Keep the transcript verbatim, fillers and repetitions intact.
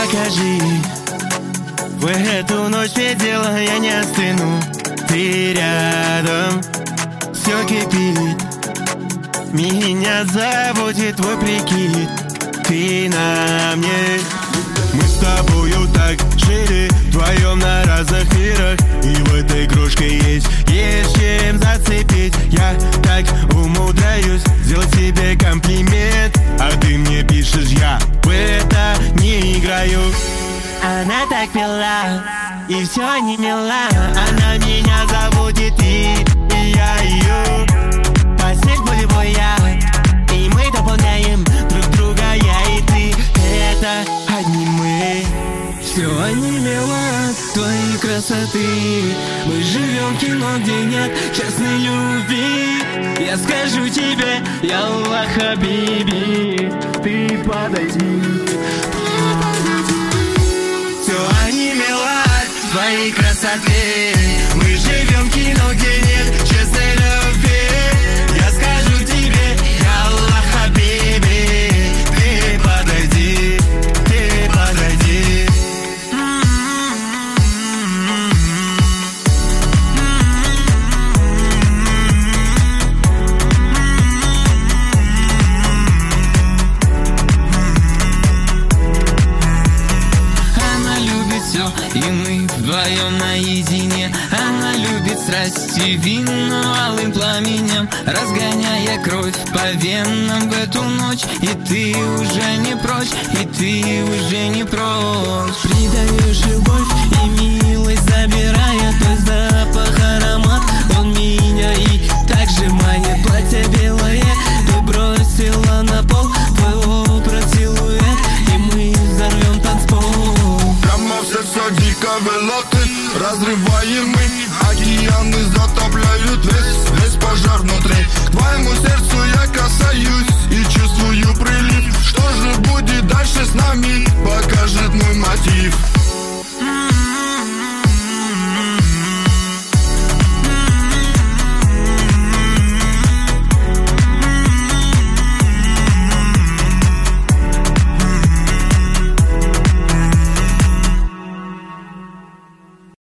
покажи. В эту ночь видела, я не остыну. Ты рядом, все кипит. Меня заботит твой прикид. Ты на мне. Мы с тобою так жили, вдвоем на разных мирах. И в этой игрушке есть, есть чем зацепить. Я так умудряюсь сделать тебе комплимент, а ты мне пишешь, я в это не играю. Она так мила, и все не мила. Она меня заводит, и, и я ее. Постель более боя, и мы дополняем друг друга, я и ты. Это одни мы. Все онемело от твоей красоты. Мы живем в кино, где нет честной любви. Я скажу тебе, я Аллах Хабиби. Ты подойди. Все онемело от твоей красоты. Мы живем в кино, где нет честной любви. Я скажу тебе, я Аллах Хабиби. Ты подойди, ты подойди. И мы вдвоем наедине. Она любит страсти вино алым пламенем, разгоняя кровь по венам в эту ночь. И ты уже не прочь, и ты уже не прочь. Придаешь любовь и милость, забирая твой запах, аромат. Он меня и так же манит. Платье белое ты бросила на пол, твой образ силуэт, и мы взорвем танцпол. Прямо в сердце дико вело.